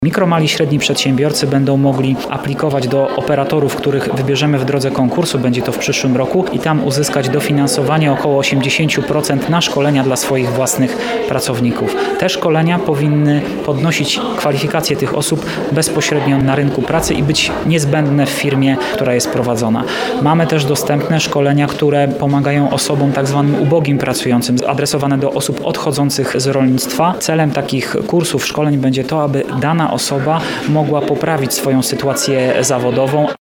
Mikro, mali, średni przedsiębiorcy będą mogli aplikować do operatorów, których wybierzemy w drodze konkursu, będzie to w przyszłym roku, i tam uzyskać dofinansowanie około 80% na szkolenia dla swoich własnych pracowników. Te szkolenia powinny podnosić kwalifikacje tych osób bezpośrednio na rynku pracy i być niezbędne w firmie, która jest prowadzona. Mamy też dostępne szkolenia, które pomagają osobom tak zwanym ubogim pracującym, adresowane do osób odchodzących z rolnictwa. Celem takich kursów, szkoleń będzie to, aby dana osoba mogła poprawić swoją sytuację zawodową.